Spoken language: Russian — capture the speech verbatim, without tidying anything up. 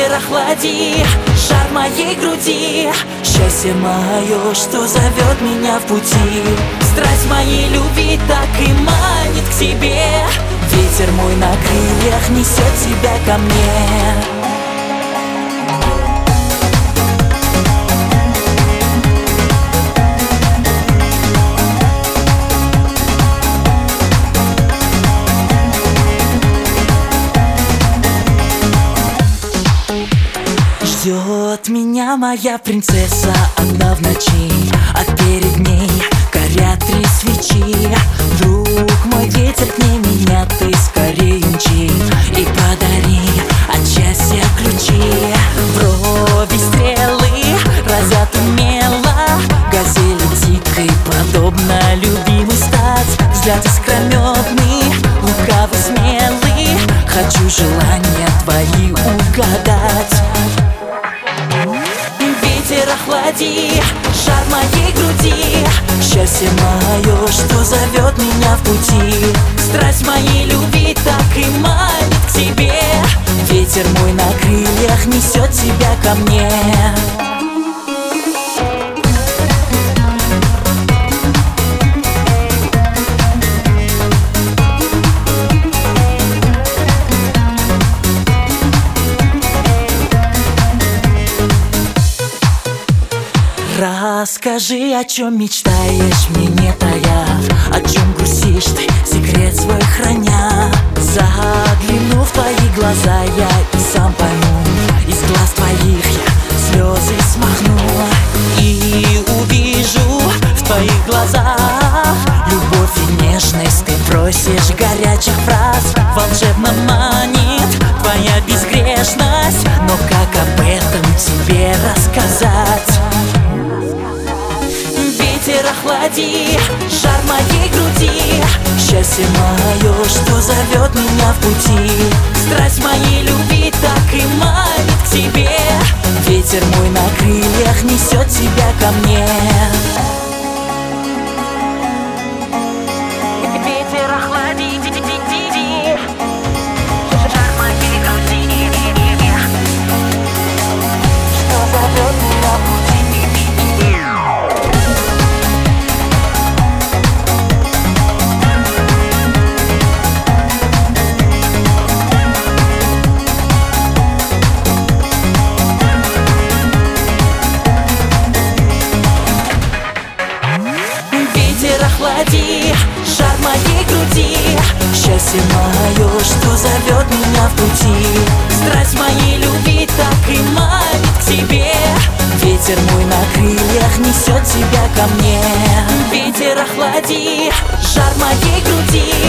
Ветер охлади жар моей груди, счастье мое, что зовет меня в пути. Страсть моей любви так и манит к себе. Ветер мой на крыльях несет тебя ко мне. Ждет меня моя принцесса одна в ночи, а перед ней горят три свечи. Друг мой, ветер к ней меня ты скорее мчи и подари от счастья ключи. Брови стрелы разят умело, газели дикой подобно любимый стать. Взгляд искрометный, лукавый, смелый, хочу желания твои угадать. Ветер охлади жар моей груди, счастье мое, что зовет меня в пути. Страсть моей любви так и манит к тебе. Ветер мой на крыльях несет тебя ко мне. Расскажи, о чем мечтаешь, мне не тая, о чем грустишь ты, секрет свой храня. Загляну в твои глаза, я и сам пойму, из глаз твоих я слезы смахну. И увижу в твоих глазах любовь и нежность. Ты просишь горячих фраз, волшебно манит твоя безгрешность. Но как об этом тебе рассказать? Ветер охлади жар моей груди, счастье мое, что зовет меня в пути. Страсть моей любви так и манит к тебе. Ветер мой на крыльях несет тебя ко мне. Ветер охлади жар моей груди, что зовет меня в пути. Ветер охлади жар моей груди, счастье мое, что зовет меня в пути. Страсть моей любви так и манит к тебе. Ветер мой на крыльях несет тебя ко мне. Ветер охлади жар моей груди,